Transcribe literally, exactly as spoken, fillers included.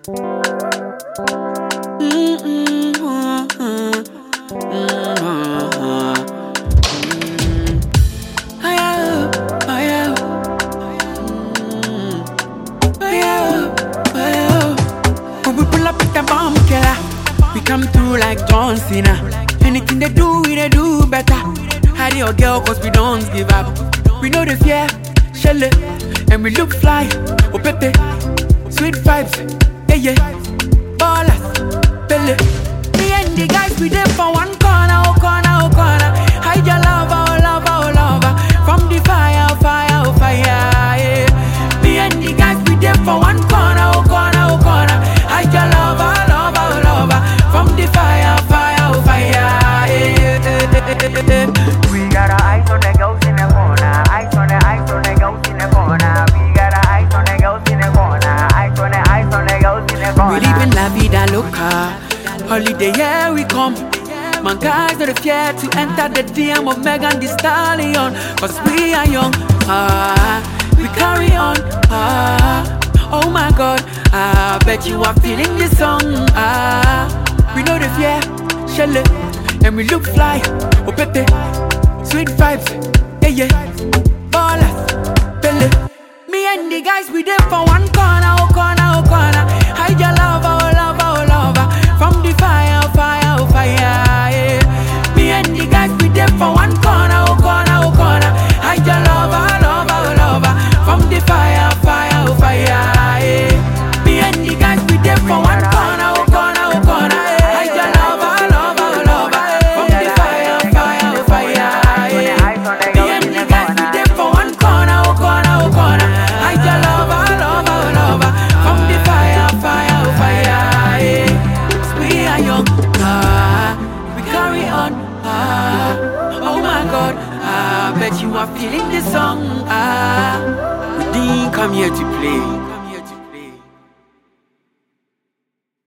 Mm-mm, uh, uh, mm, uh, uh, mm. Oh yeah, oh yeah, mm. Oh yeah, oh yeah. When we pull up with the bomb killer, we come through like John Cena. Anything they do, we they do better. Hide your girl, cause we don't give up. We know the fear, shell it, and we look fly. Oh pepe, sweet vibes, yeah yeah. Ballers, Pele. Me and the guys, we there for one corner, oh corner, oh corner. Hide your lover, oh lover, oh lover. From the fire, oh fire, oh fire, yeah. Me and the guys, we there for one corner, oh corner, oh corner. Hide your lover, oh lover, oh lover. From the fire, fire, oh fire, yeah. We got our eyes on the ghost in the corner. Eyes on the eyes on the ghost in the corner. We got our eyes on the ghost in the corner. Eyes on the eyes on the ghost in the corner. We live in la vida loca. Holiday, here we come. Man, guys, not fear to enter the D M of Megan Thee Stallion. Cause we are young, ah, we carry on, ah. Oh my God, I bet you are feeling this song, ah. We know the fear, shell it, and we look fly, oh pepe, sweet vibes, yeah yeah. Ballers, Pele. Me and the guys, we there for one corner, oh corner, oh corner. Hide your lover, oh lover, oh lover. From the fire, oh fire, oh fire, yeah. Me and the guys, we there for one corner, oh corner, oh corner. Hide your lover, oh lover, oh lover. From the fire, fire, oh fire, yeah. Me and the guys, we there for one corner, oh corner, oh corner. Hide your lover, oh lover, oh lover. From the fire, fire, oh fire, yeah. Me and the guys, we there for one corner, oh corner, oh corner. Hide your lover, oh lover, oh lover. From the fire, fire, oh fire, yeah. We are young, ah, we carry on, ah. Oh my God, I bet you are feeling this song, ah. We didn't come here to play.